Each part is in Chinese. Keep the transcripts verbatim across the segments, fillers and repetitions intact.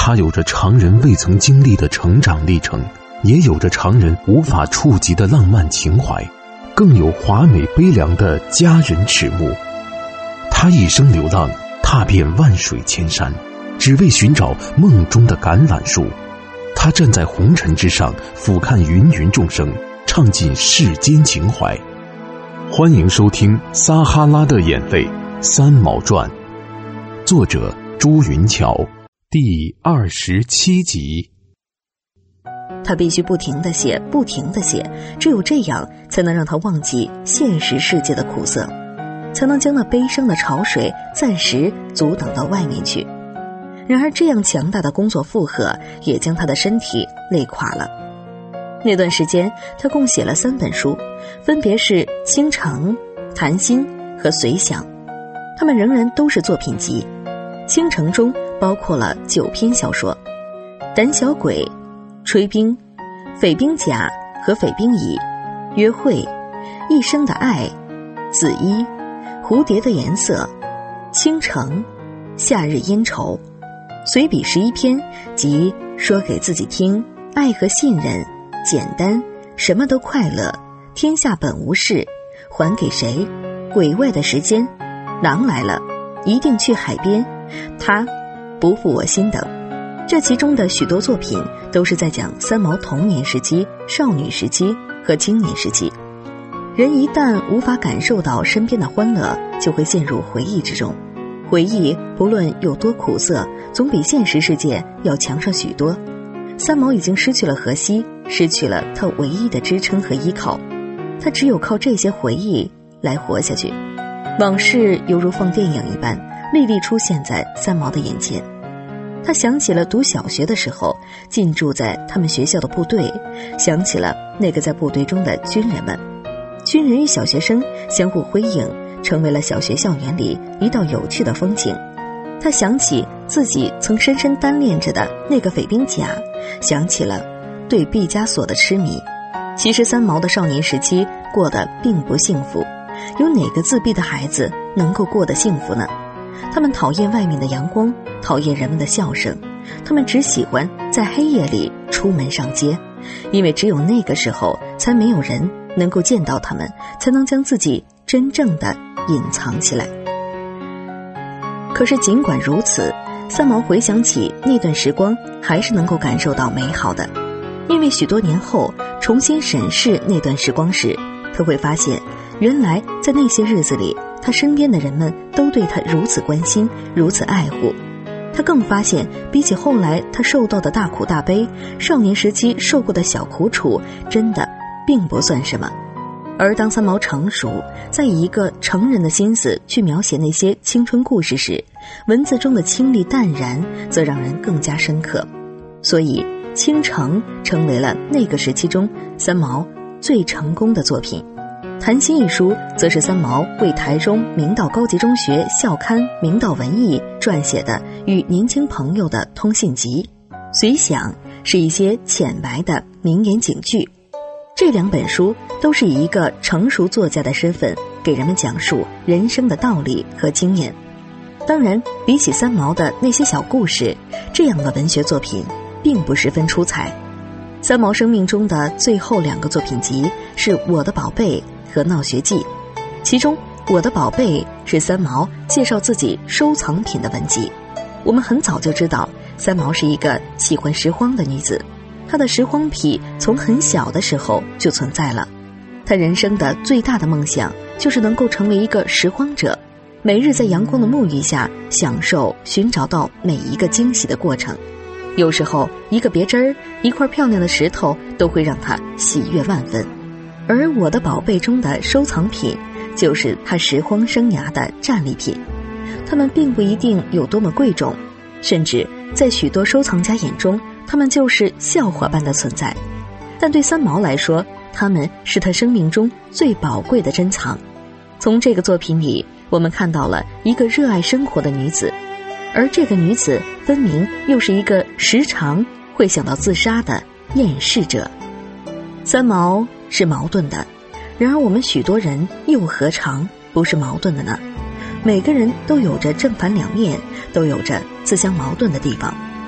他有着常人未曾经历的成长历程，也有着常人无法触及的浪漫情怀，更有华美悲凉的佳人迟暮。他一生流浪，踏遍万水千山，只为寻找梦中的橄榄树。他站在红尘之上，俯瞰芸芸众生，唱尽世间情怀。欢迎收听撒哈拉的眼泪三毛传，作者朱云桥，第二十七集。 他必须不停地写，不停地写，只有这样才能让他忘记现实世界的苦涩，才能将那悲伤的潮水暂时阻挡到外面去。然而这样强大的工作负荷也将他的身体累垮了。那段时间他共写了三本书，分别是《倾城》、《谈心》和《随想》，他们仍然都是作品集。《倾城》中包括了九篇小说，《胆小鬼》、《炊冰》、《匪兵甲》和《匪兵乙》、《约会》、《一生的爱》、《紫衣》、《蝴蝶的颜色》、《倾城》、《夏日阴愁》、随笔十一篇，即说给自己听、爱和信任、简单、什么都快乐、天下本无事、还给谁、鬼外的时间、狼来了、一定去海边、他、不负我心等。这其中的许多作品都是在讲三毛童年时期、少女时期和青年时期。人一旦无法感受到身边的欢乐，就会陷入回忆之中。回忆不论有多苦涩，总比现实世界要强上许多。三毛已经失去了荷西，失去了他唯一的支撑和依靠，他只有靠这些回忆来活下去。往事犹如放电影一般，历历出现在三毛的眼前。他想起了读小学的时候进驻在他们学校的部队，想起了那个在部队中的军人们，军人与小学生相互辉映，成为了小学校园里一道有趣的风景。他想起自己曾深深单恋着的那个匪兵甲，想起了对毕加索的痴迷。其实三毛的少年时期过得并不幸福，有哪个自闭的孩子能够过得幸福呢？他们讨厌外面的阳光，讨厌人们的笑声，他们只喜欢在黑夜里出门上街，因为只有那个时候才没有人能够见到他们，才能将自己真正的隐藏起来。可是尽管如此，三毛回想起那段时光，还是能够感受到美好的。因为许多年后重新审视那段时光时，他会发现原来在那些日子里，他身边的人们都对他如此关心，如此爱护。他更发现比起后来他受到的大苦大悲，少年时期受过的小苦楚真的并不算什么。而当三毛成熟，再以一个成人的心思去描写那些青春故事时，文字中的清丽淡然则让人更加深刻。所以《倾城》成为了那个时期中三毛最成功的作品。《谈心》一书则是三毛为台中明道高级中学校刊《明道文艺》撰写的与年轻朋友的通信集。《随想》是一些浅白的名言警句。这两本书都是以一个成熟作家的身份给人们讲述人生的道理和经验。当然，比起三毛的那些小故事，这样的文学作品并不十分出彩。三毛生命中的最后两个作品集是《我的宝贝》和《闹学记》，其中《我的宝贝》是三毛介绍自己收藏品的文集。我们很早就知道三毛是一个喜欢拾荒的女子，她的拾荒癖从很小的时候就存在了。她人生的最大的梦想就是能够成为一个拾荒者，每日在阳光的沐浴下享受寻找到每一个惊喜的过程。有时候一个别针儿，一块漂亮的石头都会让她喜悦万分。而《我的宝贝》中的收藏品就是她拾荒生涯的战利品，它们并不一定有多么贵重，甚至在许多收藏家眼中他们就是笑话般的存在。但对三毛来说，他们是他生命中最宝贵的珍藏。从这个作品里，我们看到了一个热爱生活的女子，而这个女子分明又是一个时常会想到自杀的厌世者。三毛是矛盾的，然而我们许多人又何尝不是矛盾的呢？每个人都有着正反两面，都有着自相矛盾的地方。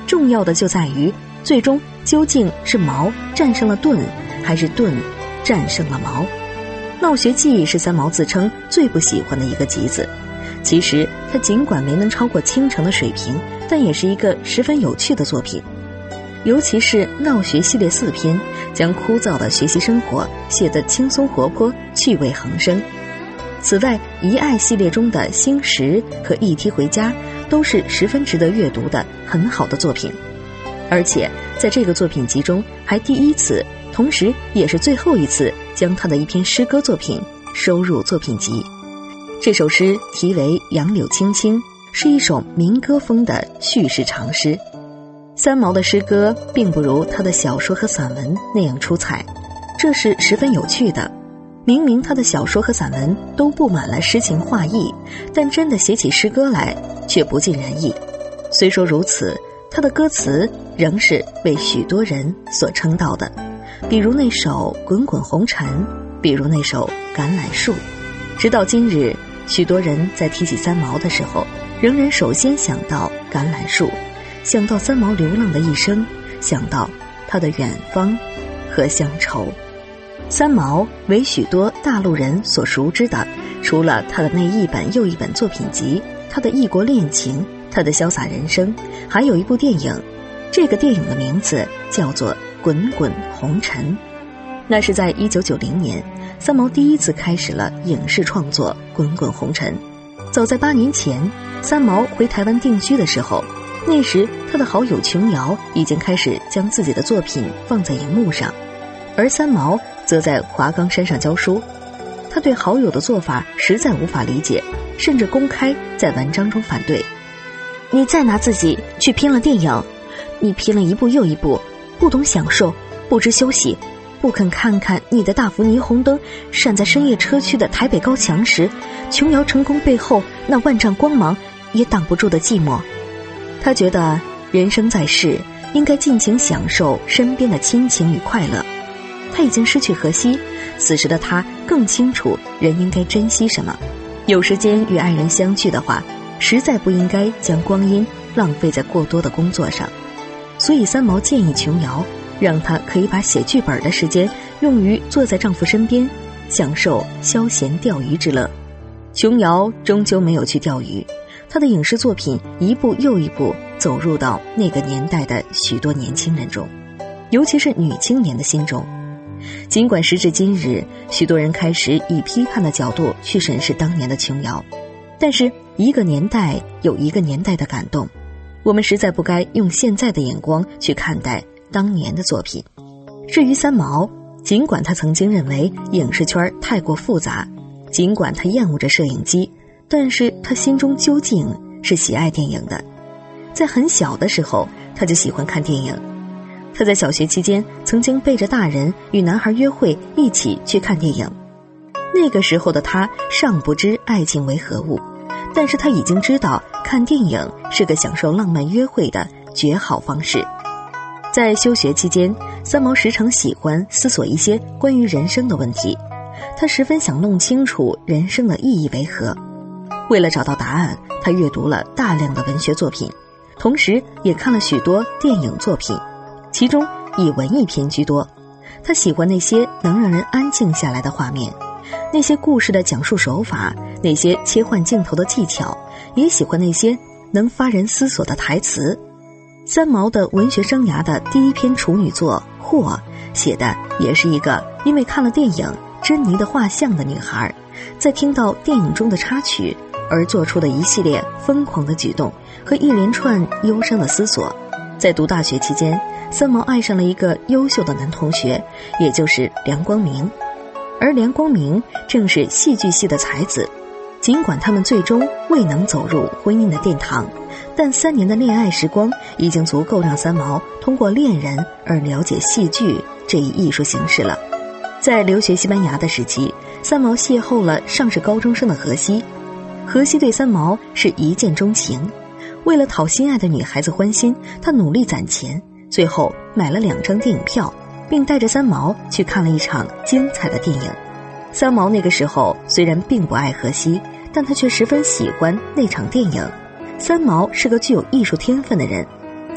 重要的就在于最终究竟是矛战胜了盾，还是盾战胜了矛。闹学记是三毛自称最不喜欢的一个集子，其实它尽管没能超过倾城的水平，但也是一个十分有趣的作品。尤其是闹学系列四篇，将枯燥的学习生活写得轻松活泼，趣味横生。此外，遗爱系列中的星石和一梯回家都是十分值得阅读的很好的作品。而且在这个作品集中，还第一次，同时也是最后一次将他的一篇诗歌作品收入作品集。这首诗题为《杨柳青青》，是一首民歌风的叙事长诗。三毛的诗歌并不如他的小说和散文那样出彩，这是十分有趣的。明明他的小说和散文都布满了诗情画意，但真的写起诗歌来却不尽人意。虽说如此，他的歌词仍是为许多人所称道的，比如那首《滚滚红尘》，比如那首《橄榄树》。直到今日，许多人在提起三毛的时候，仍然首先想到橄榄树，想到三毛流浪的一生，想到他的远方和乡愁。三毛为许多大陆人所熟知的，除了他的那一本又一本作品集，他的异国恋情，他的潇洒人生，还有一部电影。这个电影的名字叫做《滚滚红尘》。那是在一九九零年，三毛第一次开始了影视创作《滚滚红尘》。早在八年前，三毛回台湾定居的时候，那时他的好友琼瑶已经开始将自己的作品放在荧幕上，而三毛则在华冈山上教书。他对好友的做法实在无法理解，甚至公开在文章中反对。你再拿自己去拼了电影，你拼了一部又一部，不懂享受，不知休息，不肯看看你的大幅霓虹灯闪在深夜车区的台北高墙时，琼瑶成功背后那万丈光芒也挡不住的寂寞。他觉得人生在世，应该尽情享受身边的亲情与快乐。他已经失去荷西，此时的他更清楚人应该珍惜什么。有时间与爱人相聚的话，实在不应该将光阴浪费在过多的工作上。所以三毛建议琼瑶，让她可以把写剧本的时间用于坐在丈夫身边，享受消闲钓鱼之乐。琼瑶终究没有去钓鱼，她的影视作品一步又一步走入到那个年代的许多年轻人中，尤其是女青年的心中。尽管时至今日，许多人开始以批判的角度去审视当年的琼瑶，但是一个年代有一个年代的感动，我们实在不该用现在的眼光去看待当年的作品。至于三毛，尽管他曾经认为影视圈太过复杂，尽管他厌恶着摄影机，但是他心中究竟是喜爱电影的。在很小的时候，他就喜欢看电影。他在小学期间曾经背着大人与男孩约会，一起去看电影。那个时候的他尚不知爱情为何物，但是他已经知道看电影是个享受浪漫约会的绝好方式。在休学期间，三毛时常喜欢思索一些关于人生的问题，他十分想弄清楚人生的意义为何。为了找到答案，他阅读了大量的文学作品，同时也看了许多电影作品，其中以文艺片居多。他喜欢那些能让人安静下来的画面，那些故事的讲述手法，那些切换镜头的技巧，也喜欢那些能发人思索的台词。三毛的文学生涯的第一篇处女作《惑》写的也是一个因为看了电影《珍妮的画像》的女孩，在听到电影中的插曲而做出的一系列疯狂的举动和一连串忧伤的思索。在读大学期间，三毛爱上了一个优秀的男同学，也就是梁光明。而梁光明正是戏剧系的才子，尽管他们最终未能走入婚姻的殿堂，但三年的恋爱时光已经足够让三毛通过恋人而了解戏剧这一艺术形式了。在留学西班牙的时期，三毛邂逅了尚是高中生的荷西。荷西对三毛是一见钟情，为了讨心爱的女孩子欢心，他努力攒钱，最后买了两张电影票，并带着三毛去看了一场精彩的电影。三毛那个时候虽然并不爱荷西，但他却十分喜欢那场电影。三毛是个具有艺术天分的人，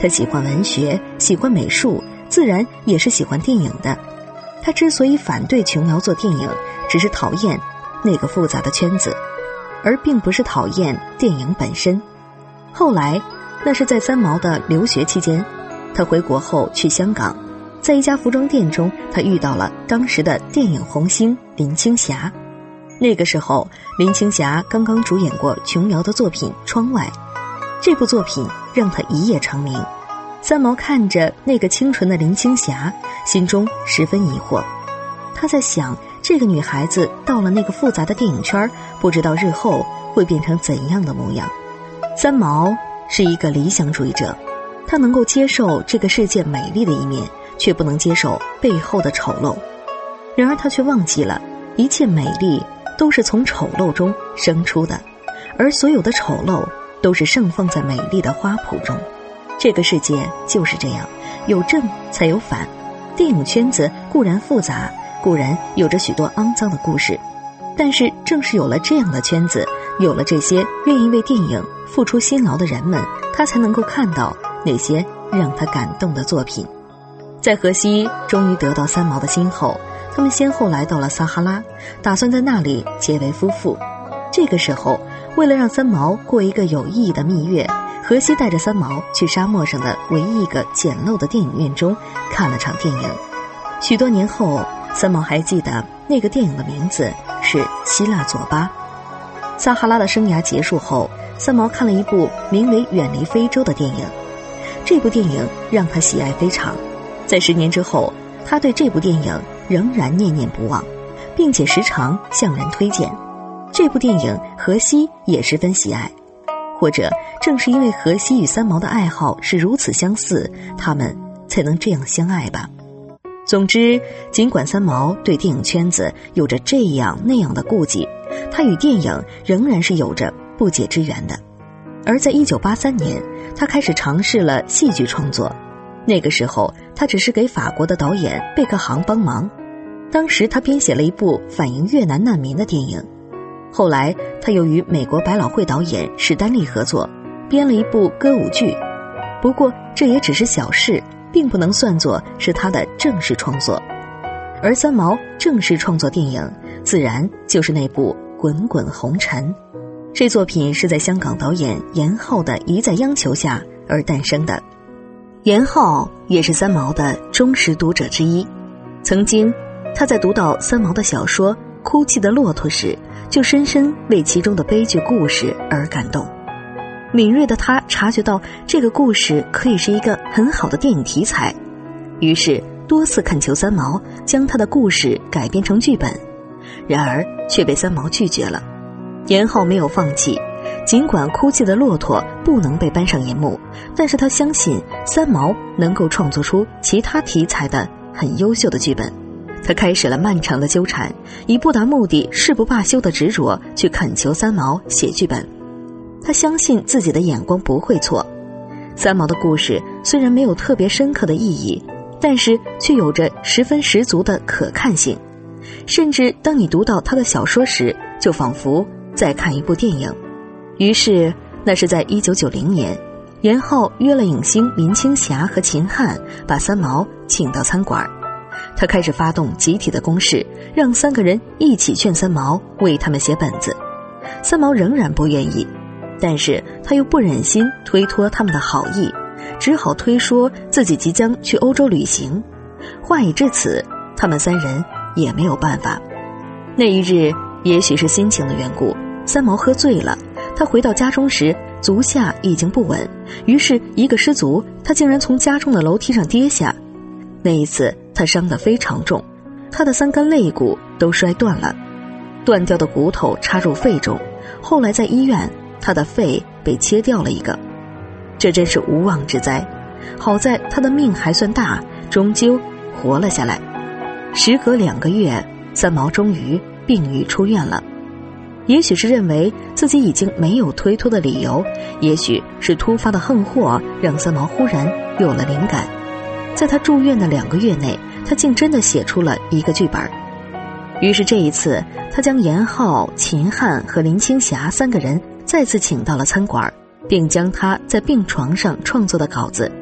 他喜欢文学，喜欢美术，自然也是喜欢电影的。他之所以反对琼瑶做电影，只是讨厌那个复杂的圈子，而并不是讨厌电影本身。后来，那是在三毛的留学期间，他回国后去香港，在一家服装店中，他遇到了当时的电影红星林青霞。那个时候，林青霞刚刚主演过琼瑶的作品《窗外》，这部作品让她一夜成名。三毛看着那个清纯的林青霞，心中十分疑惑。他在想，这个女孩子到了那个复杂的电影圈，不知道日后会变成怎样的模样。三毛是一个理想主义者，他能够接受这个世界美丽的一面，却不能接受背后的丑陋。然而他却忘记了，一切美丽都是从丑陋中生出的，而所有的丑陋都是盛放在美丽的花圃中。这个世界就是这样，有正才有反。电影圈子固然复杂，固然有着许多肮脏的故事，但是正是有了这样的圈子，有了这些愿意为电影付出辛劳的人们，他才能够看到那些让他感动的作品。在荷西终于得到三毛的心后，他们先后来到了撒哈拉，打算在那里结为夫妇。这个时候，为了让三毛过一个有意义的蜜月，荷西带着三毛去沙漠上的唯一一个简陋的电影院中看了场电影。许多年后，三毛还记得那个电影的名字是《希腊佐巴》。撒哈拉的生涯结束后，三毛看了一部名为《远离非洲》的电影。这部电影让他喜爱非常，在十年之后，他对这部电影仍然念念不忘，并且时常向人推荐。这部电影荷西也十分喜爱，或者正是因为荷西与三毛的爱好是如此相似，他们才能这样相爱吧。总之，尽管三毛对电影圈子有着这样那样的顾忌，他与电影仍然是有着不解之缘的。而在一九八三年，他开始尝试了戏剧创作。那个时候，他只是给法国的导演贝克航帮忙。当时他编写了一部反映越南难民的电影。后来他又与美国百老汇导演史丹利合作，编了一部歌舞剧。不过这也只是小事，并不能算作是他的正式创作。而三毛正式创作电影，自然就是那部《滚滚红尘》。这作品是在香港导演严浩的一再央求下而诞生的。严浩也是三毛的忠实读者之一。曾经他在读到三毛的小说《哭泣的骆驼》时，就深深为其中的悲剧故事而感动。敏锐的他察觉到这个故事可以是一个很好的电影题材，于是多次恳求三毛将他的故事改编成剧本，然而却被三毛拒绝了。严浩没有放弃，尽管《哭泣的骆驼》不能被搬上荧幕，但是他相信三毛能够创作出其他题材的很优秀的剧本。他开始了漫长的纠缠，以不达目的誓不罢休的执着去恳求三毛写剧本。他相信自己的眼光不会错。三毛的故事虽然没有特别深刻的意义，但是却有着十分十足的可看性。甚至当你读到他的小说时，就仿佛在看一部电影。于是那是在一九九零年，严浩约了影星林青霞和秦汉，把三毛请到餐馆。他开始发动集体的攻势，让三个人一起劝三毛为他们写本子。三毛仍然不愿意，但是他又不忍心推脱他们的好意，只好推说自己即将去欧洲旅行。话已至此，他们三人也没有办法。那一日，也许是心情的缘故，三毛喝醉了。他回到家中时，足下已经不稳，于是一个失足，他竟然从家中的楼梯上跌下。那一次他伤得非常重，他的三根肋骨都摔断了，断掉的骨头插入肺中，后来在医院他的肺被切掉了一个。这真是无妄之灾，好在他的命还算大，终究活了下来。时隔两个月，三毛终于病愈出院了。也许是认为自己已经没有推脱的理由，也许是突发的横祸让三毛忽然有了灵感。在他住院的两个月内，他竟真的写出了一个剧本。于是这一次，他将严浩、秦汉和林青霞三个人再次请到了餐馆，并将他在病床上创作的稿子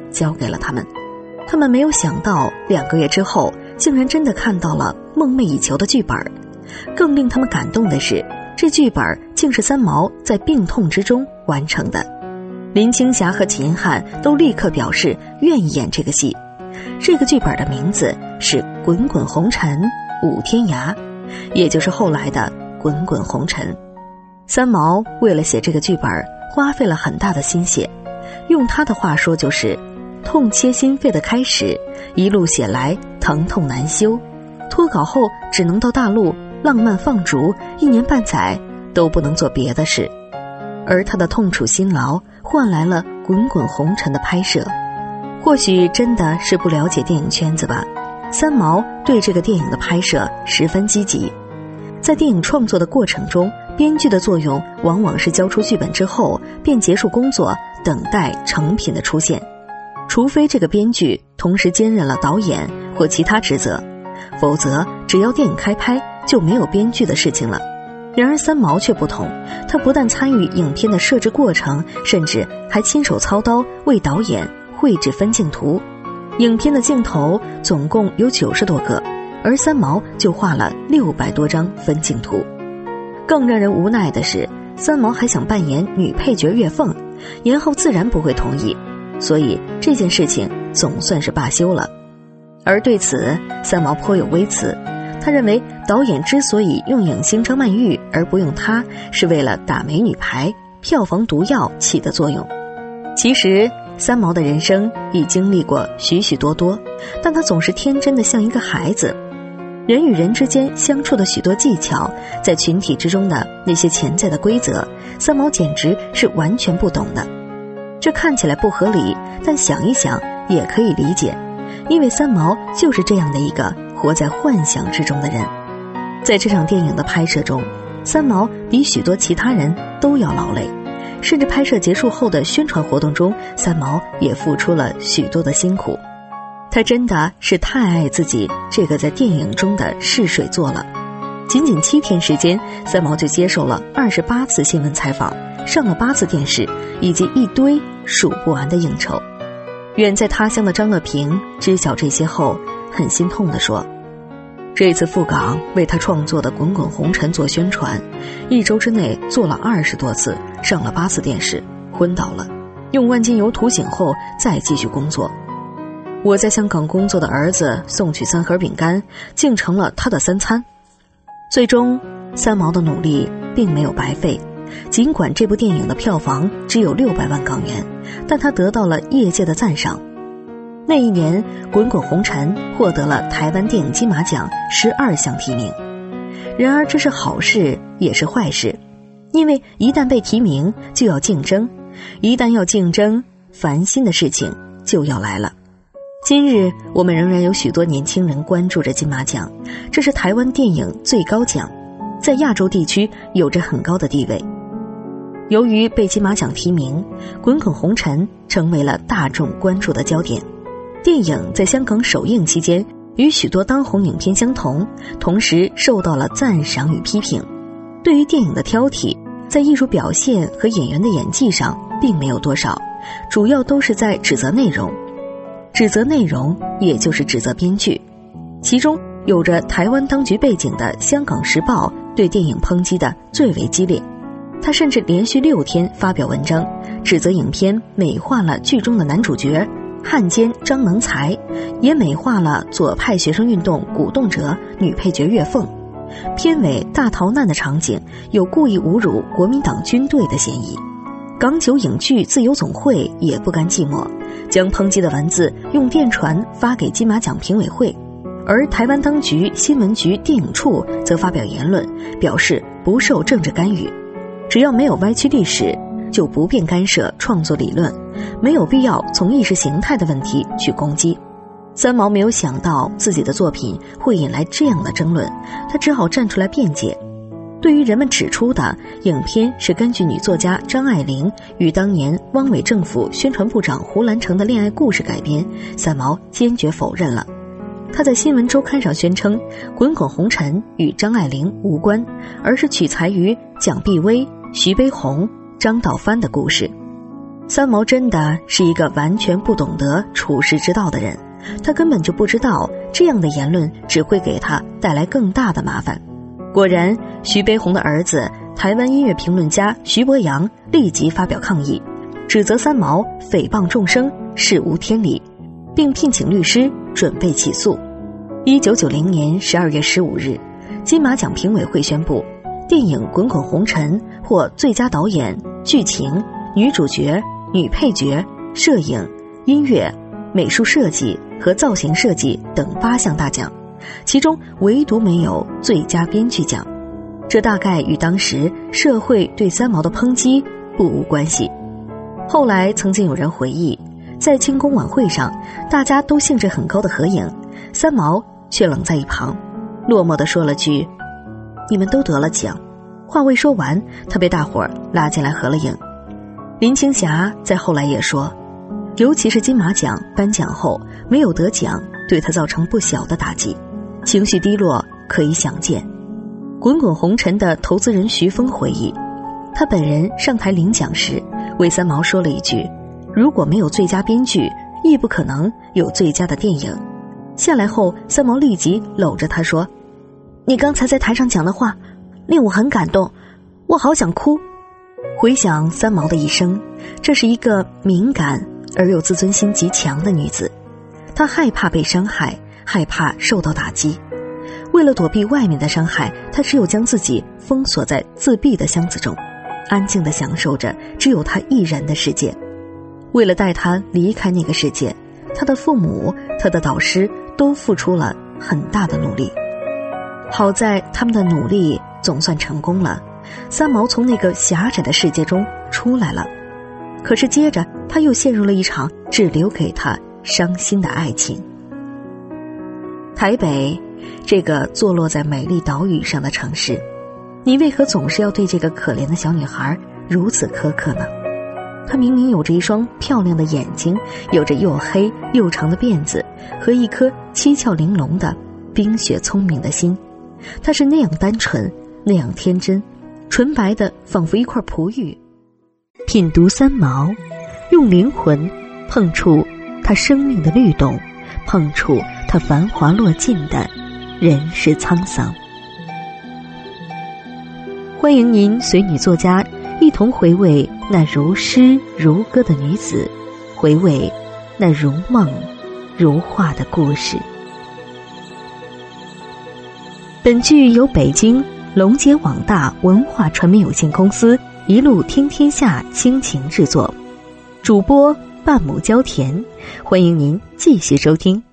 交给了他们。他们没有想到，两个月之后，竟然真的看到了梦寐以求的剧本。更令他们感动的是，这剧本竟是三毛在病痛之中完成的。林青霞和秦汉都立刻表示愿意演这个戏。这个剧本的名字是《滚滚红尘舞天涯》，也就是后来的《滚滚红尘》。三毛为了写这个剧本，花费了很大的心血，用他的话说就是痛切心肺的开始，一路写来疼痛难休，脱稿后只能到大陆浪漫放逐，一年半载都不能做别的事。而他的痛楚辛劳换来了《滚滚红尘》的拍摄。或许真的是不了解电影圈子吧，三毛对这个电影的拍摄十分积极。在电影创作的过程中，编剧的作用往往是交出剧本之后便结束工作，等待成品的出现。除非这个编剧同时兼任了导演或其他职责，否则只要电影开拍就没有编剧的事情了。然而三毛却不同，他不但参与影片的摄制过程，甚至还亲手操刀为导演绘制分镜图。影片的镜头总共有九十多个，而三毛就画了六百多张分镜图。更让人无奈的是，三毛还想扮演女配角月凤，严后自然不会同意，所以这件事情总算是罢休了。而对此，三毛颇有微词。他认为导演之所以用影星张曼玉而不用她，是为了打美女牌，票房毒药起的作用。其实三毛的人生已经历过许许多多，但他总是天真的像一个孩子。人与人之间相处的许多技巧，在群体之中的那些潜在的规则，三毛简直是完全不懂的。这看起来不合理，但想一想也可以理解，因为三毛就是这样的一个活在幻想之中的人。在这场电影的拍摄中，三毛比许多其他人都要劳累，甚至拍摄结束后的宣传活动中，三毛也付出了许多的辛苦。他真的是太爱自己这个在电影中的试水座了。仅仅七天时间，三毛就接受了二十八次新闻采访，上了八次电视，以及一堆数不完的应酬。远在他乡的张乐平知晓这些后，很心痛地说，这次赴港为他创作的《滚滚红尘》做宣传，一周之内做了二十多次，上了八次电视，昏倒了，用万金油涂醒后再继续工作。我在香港工作的儿子送去三盒饼干，竟成了他的三餐。最终，三毛的努力并没有白费，尽管这部电影的票房只有六百万港元，但他得到了业界的赞赏。那一年，《滚滚红尘》获得了台湾电影金马奖十二项提名。然而这是好事也是坏事，因为一旦被提名就要竞争，一旦要竞争，烦心的事情就要来了。今日我们仍然有许多年轻人关注着金马奖，这是台湾电影最高奖，在亚洲地区有着很高的地位。由于被金马奖提名，《滚滚红尘》成为了大众关注的焦点。电影在香港首映期间，与许多当红影片相同，同时受到了赞赏与批评。对于电影的挑剔，在艺术表现和演员的演技上并没有多少，主要都是在指责内容。指责内容也就是指责编剧。其中有着台湾当局背景的《香港时报》对电影抨击的最为激烈，他甚至连续六天发表文章，指责影片美化了剧中的男主角汉奸张能才，也美化了左派学生运动鼓动者女配角月凤。片尾大逃难的场景有故意侮辱国民党军队的嫌疑。港九影剧自由总会也不甘寂寞，将抨击的文字用电传发给金马奖评委会，而台湾当局新闻局电影处则发表言论，表示不受政治干预，只要没有歪曲历史，就不便干涉创作理论，没有必要从意识形态的问题去攻击。三毛没有想到自己的作品会引来这样的争论，他只好站出来辩解。对于人们指出的影片是根据女作家张爱玲与当年汪伪政府宣传部长胡兰成的恋爱故事改编，三毛坚决否认了。他在新闻周刊上宣称，《滚滚红尘》与张爱玲无关，而是取材于蒋碧薇、徐悲鸿、张道藩的故事。 三毛真的是一个完全不懂得处世之道的人，他根本就不知道这样的言论只会给他带来更大的麻烦。果然，徐悲鸿的儿子台湾音乐评论家徐伯阳立即发表抗议，指责三毛诽谤众生，事无天理，并聘请律师准备起诉。一九九零年十二月十五日，金马奖评委会宣布，电影《滚滚红尘》获最佳导演、剧情、女主角、女配角、摄影、音乐、美术设计和造型设计等八项大奖，其中唯独没有最佳编剧奖。这大概与当时社会对三毛的抨击不无关系。后来曾经有人回忆，在庆功晚会上，大家都兴致很高的合影，三毛却冷在一旁，落寞地说了句：“你们都得了奖。”话未说完，他被大伙儿拉进来合了影。林青霞在后来也说，尤其是金马奖颁奖后没有得奖，对他造成不小的打击，情绪低落可以想见。滚滚红尘的投资人徐峰回忆，他本人上台领奖时为三毛说了一句：“如果没有最佳编剧，亦不可能有最佳的电影。”下来后，三毛立即搂着他说：“你刚才在台上讲的话令我很感动，我好想哭。”回想三毛的一生，这是一个敏感而又自尊心极强的女子，她害怕被伤害，害怕受到打击。为了躲避外面的伤害，她只有将自己封锁在自闭的箱子中，安静地享受着只有她一人的世界。为了带她离开那个世界，她的父母、她的导师都付出了很大的努力。好在他们的努力总算成功了，三毛从那个狭窄的世界中出来了。可是接着他又陷入了一场只留给他伤心的爱情。台北，这个坐落在美丽岛屿上的城市，你为何总是要对这个可怜的小女孩如此苛刻呢？她明明有着一双漂亮的眼睛，有着又黑又长的辫子和一颗七窍玲珑的冰雪聪明的心。她是那样单纯，那样天真，纯白的仿佛一块璞玉。品读三毛，用灵魂碰触她生命的律动，碰触她繁华落尽的人世沧桑。欢迎您随女作家一同回味那如诗如歌的女子，回味那如梦如画的故事。本剧由北京龙杰网大文化传媒有限公司一路听天下倾情制作，主播半亩娇田，欢迎您继续收听。